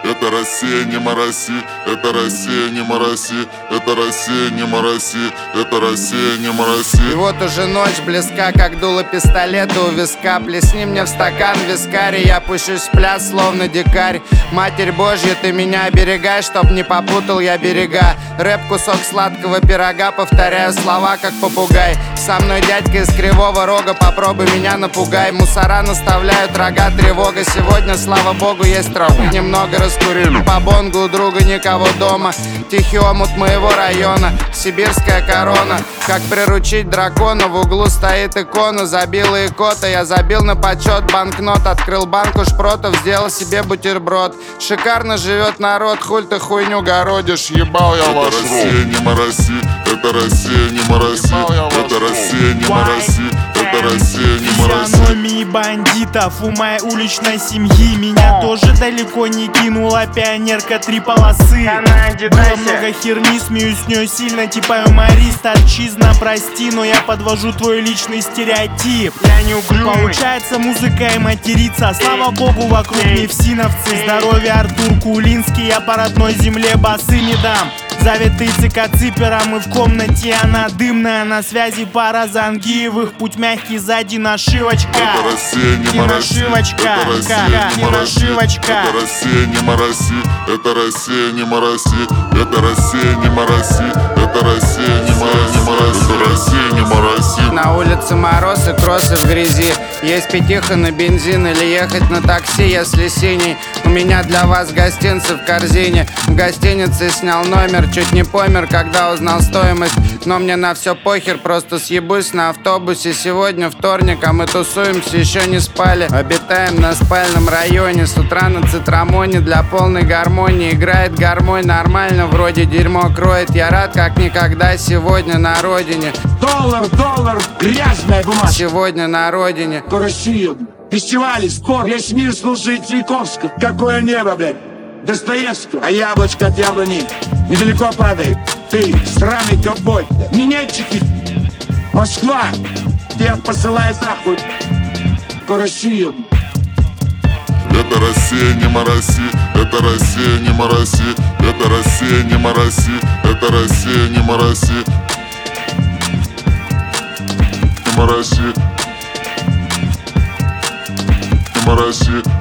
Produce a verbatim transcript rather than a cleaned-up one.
это Россия, не мороси, это Россия, не мороси, это Россия, не мороси, это Россия, не мороси. И вот уже ночь близка, как дуло пистолета у виска. Плесни мне в стакан вискарь, и я пущусь в пляс, словно дикарь. Матерь Божья, ты меня оберегай, чтоб не попутал я берега. Рэп кусок сладкого пирога, повторяю слова, как попугай. Со мной дядька из Кривого Рога, попробуй меня напугай. Мусора наставляют рога, тревога. Сегодня, слава богу, есть рог. Немного раскурили по бонгу, у друга никого дома. Тихий омут моего района, сибирская корона. Как приручить дракона, в углу стоит икона. Забила икота, я забил на почет банкнот. Открыл банку шпротов, сделал себе бутерброд. Шикарно живет народ, хуль ты хуйню городишь, ебал я ваш рот. Это Россия, не мороси, это Россия, не мороси, это Россия, не мороси, это Россия, не мороси. Физиономии бандитов у моей уличной семьи. Меня тоже далеко не кинула пионерка три полосы. Было много херни, смеюсь с нее сильно, типа юморист. Отчизна, прости, но я подвожу твой личный стереотип. Я не угрюмый. Получается музыка и материться. Слава богу, вокруг мефсиновцы. Здоровье Артур Кулинский, я по родной земле басы не дам. Завитый цикоципером и в комнате она дымная. На связи пара Зангиевых, путь мягкий, сзади нашивочка. Это Россия, не И мороси, нашивочка, это Россия, не и мороси, нашивочка. это Россия, не мороси, это Россия, не мороси, это Россия, не мороси, это Россия, не мороси, это Россия, не мороси. На улице мороз и кроссы в грязи. Есть пятиха на бензин или ехать на такси, если синий. У меня для вас гостинцы в корзине. В гостинице снял номер, чуть не помер, когда узнал стоимость. Но мне на все похер, просто съебусь на автобусе. Сегодня вторник, а мы тусуемся, еще не спали. Обитаем на спальном районе, с утра на цитрамоне. Для полной гармонии играет гармонь нормально, вроде дерьмо кроет. Я рад как никогда сегодня на родине. Доллар, доллар, грязная бумажка. Сегодня на родине. Россия, фестивали, спорт, весь мир слушает Чайковского. Какое небо, блядь, Достоевского. А яблочко от яблони недалеко падает. Ты, сраный ковбой, минетчики, Москва, тебя посылает нахуй. Россия. Это Россия, не мороси, это Россия, не мороси, это Россия, не мороси, это Россия, не мороси. Не мороси, не мороси.